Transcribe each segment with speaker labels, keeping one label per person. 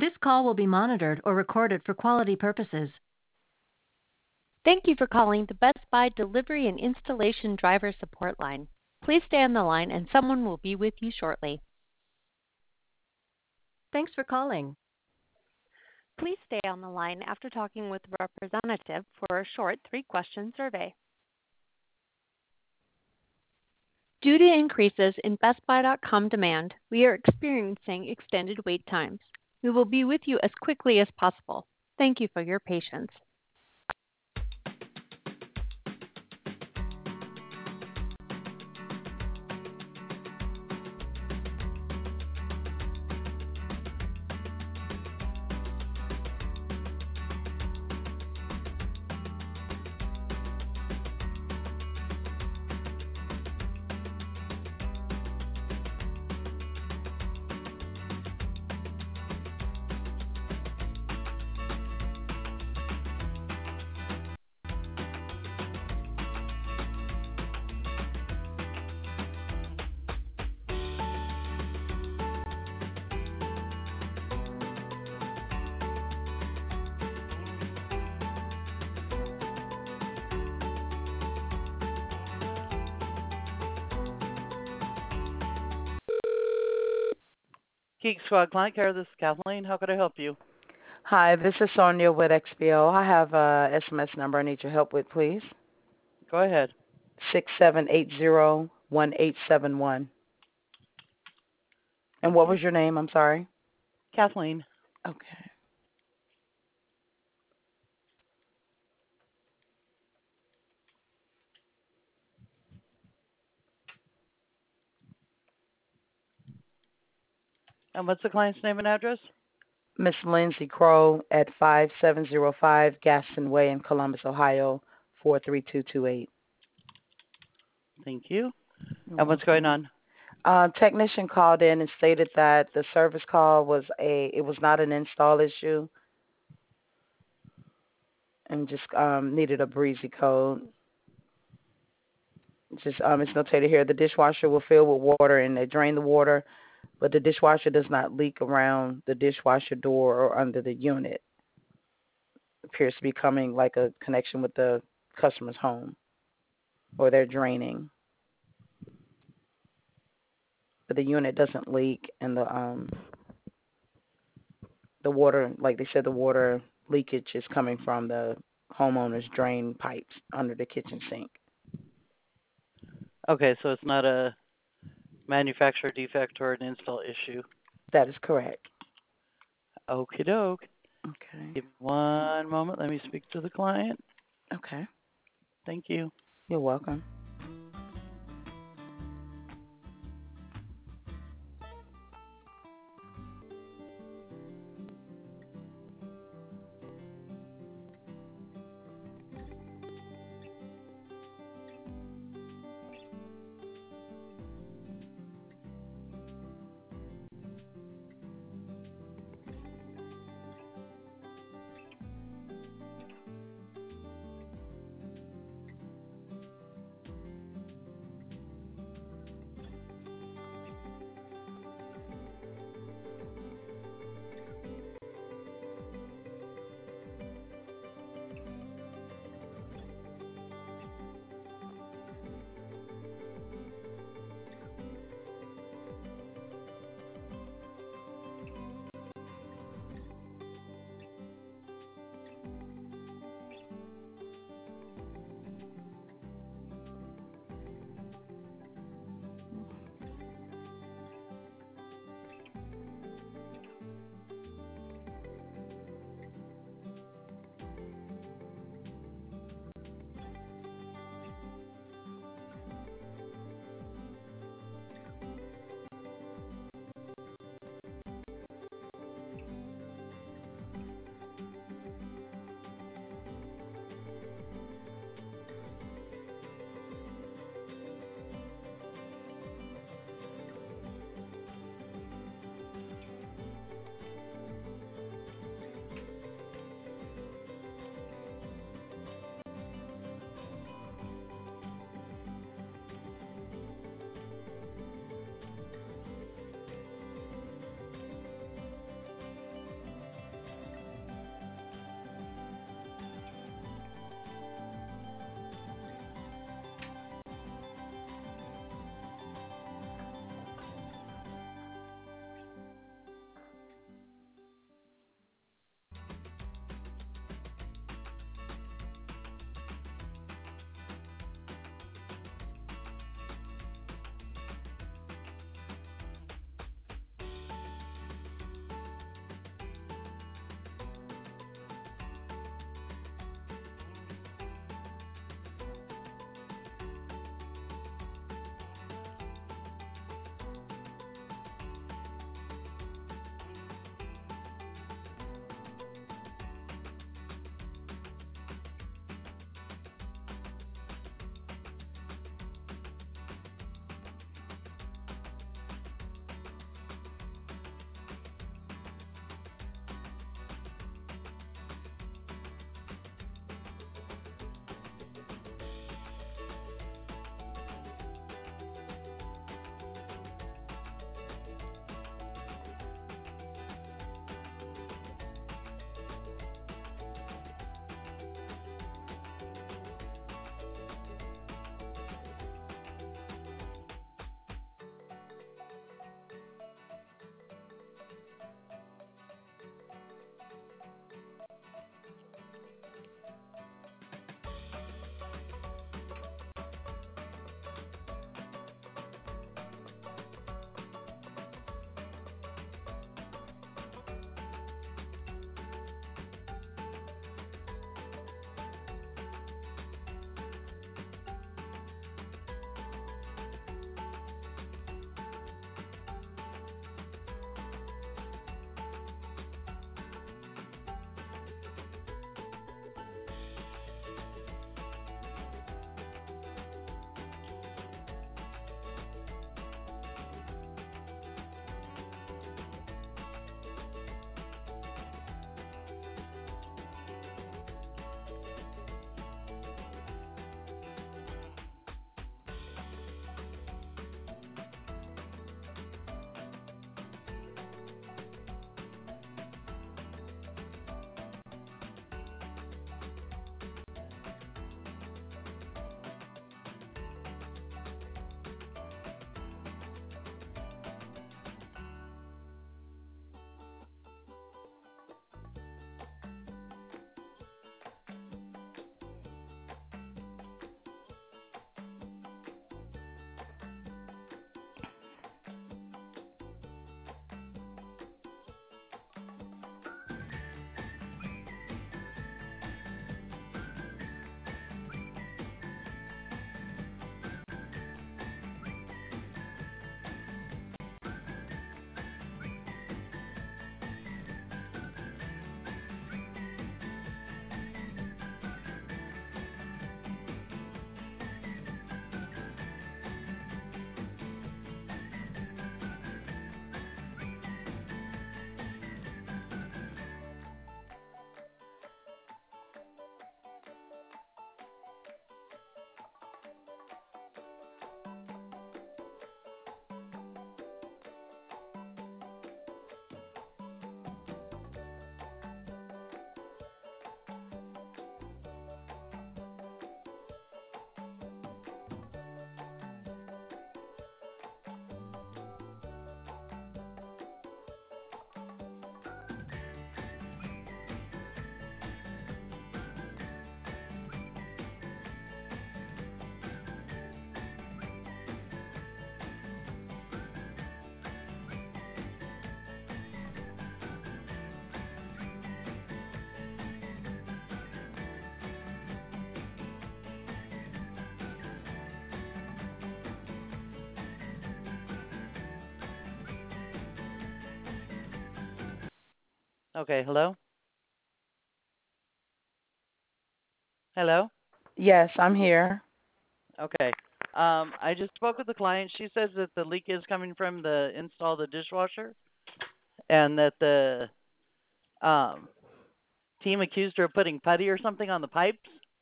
Speaker 1: This call will be monitored or recorded for quality purposes.
Speaker 2: Thank you for calling the Best Buy Delivery and Installation Driver Support Line. Please stay on the line and someone will be with you shortly.
Speaker 1: Thanks for calling.
Speaker 2: Please stay on the line after talking with a representative for a short 3-question survey. Due to increases in BestBuy.com demand, we are experiencing extended wait times. We will be with you as quickly as possible. Thank you for your patience.
Speaker 3: Geek Squad Client Care, this is Kathleen. How could I help you?
Speaker 4: Hi, this is Sonia with XPO. I have a SMS number I need your help with, please.
Speaker 3: Go ahead.
Speaker 4: 6780-1871. And what was your name? I'm sorry.
Speaker 3: Kathleen.
Speaker 4: Okay.
Speaker 3: And what's the client's name and address?
Speaker 4: Miss Lindsay Crow at 5705 Gaston Way in Columbus, Ohio, 43228.
Speaker 3: Thank you. And what's going on?
Speaker 4: Technician called in and stated that the service call was not an install issue and just needed a breezy code. Just it's notated here, the dishwasher will fill with water and they drain the water, but the dishwasher does not leak around the dishwasher door or under the unit. It appears to be coming like a connection with the customer's home or they're draining. But the unit doesn't leak and the water, like they said, the water leakage is coming from the homeowner's drain pipes under the kitchen sink.
Speaker 3: Okay, so it's not a manufacturer defect or an install issue.
Speaker 4: That is correct.
Speaker 3: Okie doke.
Speaker 4: Okay.
Speaker 3: Give me one moment. Let me speak to the client.
Speaker 4: Okay.
Speaker 3: Thank you.
Speaker 4: You're welcome.
Speaker 3: Okay, hello? Hello?
Speaker 4: Yes, I'm here.
Speaker 3: Okay. I just spoke with the client. She says that the leak is coming from the install of the dishwasher and that the um, team accused her of putting putty or something on the pipes.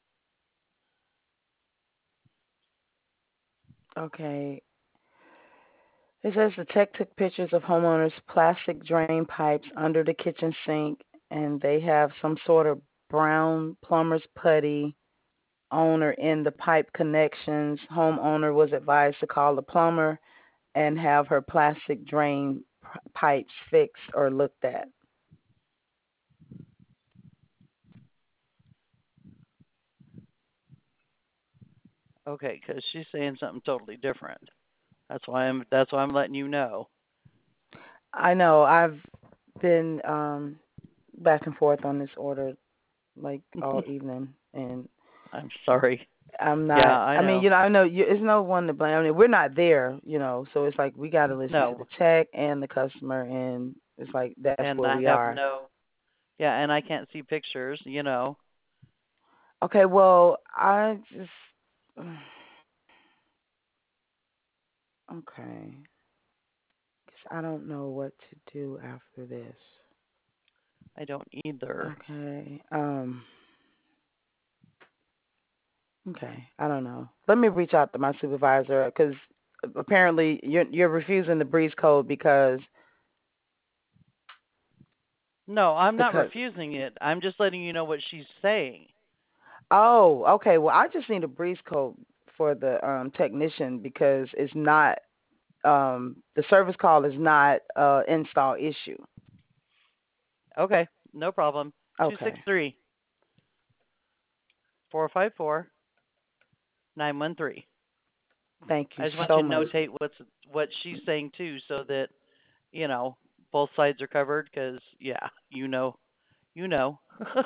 Speaker 4: Okay. It says the tech took pictures of homeowners' plastic drain pipes under the kitchen sink, and they have some sort of brown plumber's putty owner in the pipe connections. Homeowner was advised to call the plumber and have her plastic drain pipes fixed or looked at.
Speaker 3: Okay, because she's saying something totally different. That's why I'm letting you know.
Speaker 4: I know I've been back and forth on this order like all evening, and
Speaker 3: I'm sorry.
Speaker 4: I'm
Speaker 3: Yeah,
Speaker 4: not.
Speaker 3: I
Speaker 4: I mean,
Speaker 3: know.
Speaker 4: I know it's no one to blame. I mean, we're not there, so it's like we got to listen to the
Speaker 3: No,
Speaker 4: tech and the customer, and it's like that's
Speaker 3: and
Speaker 4: where
Speaker 3: I
Speaker 4: we
Speaker 3: have
Speaker 4: are.
Speaker 3: no. Yeah, and I can't see pictures.
Speaker 4: Okay, well, I just okay, 'cause I don't know what to do after this.
Speaker 3: I don't either.
Speaker 4: Okay, okay, I don't know. Let me reach out to my supervisor because apparently you're refusing the breeze code
Speaker 3: No, I'm not
Speaker 4: because
Speaker 3: refusing it. I'm just letting you know what she's saying.
Speaker 4: oh, okay. Well, I just need a breeze code for the technician because it's not the service call is not install issue.
Speaker 3: Okay, no problem. Two
Speaker 4: Okay.
Speaker 3: six three 454 913.
Speaker 4: Thank you
Speaker 3: I just want
Speaker 4: so
Speaker 3: you to
Speaker 4: much.
Speaker 3: notate what she's saying too, so that you know both sides are covered. Because yeah, you know.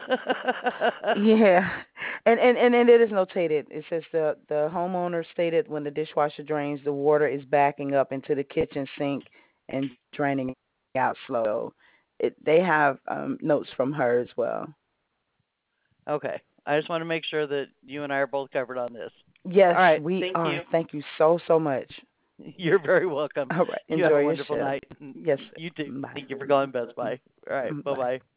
Speaker 4: Yeah. And it is notated. It says the homeowner stated when the dishwasher drains, the water is backing up into the kitchen sink and draining out slow. They have notes from her as well.
Speaker 3: Okay, I just want to make sure that you and I are both covered on this.
Speaker 4: Yes,
Speaker 3: All right,
Speaker 4: we
Speaker 3: thank
Speaker 4: are.
Speaker 3: you.
Speaker 4: Thank you so much.
Speaker 3: You're very welcome.
Speaker 4: All right.
Speaker 3: You have
Speaker 4: Enjoy
Speaker 3: a
Speaker 4: your
Speaker 3: wonderful
Speaker 4: shift.
Speaker 3: night.
Speaker 4: Yes,
Speaker 3: You too.
Speaker 4: sir. Bye.
Speaker 3: Thank you for calling Best Buy. All right, bye
Speaker 4: Bye.
Speaker 3: bye.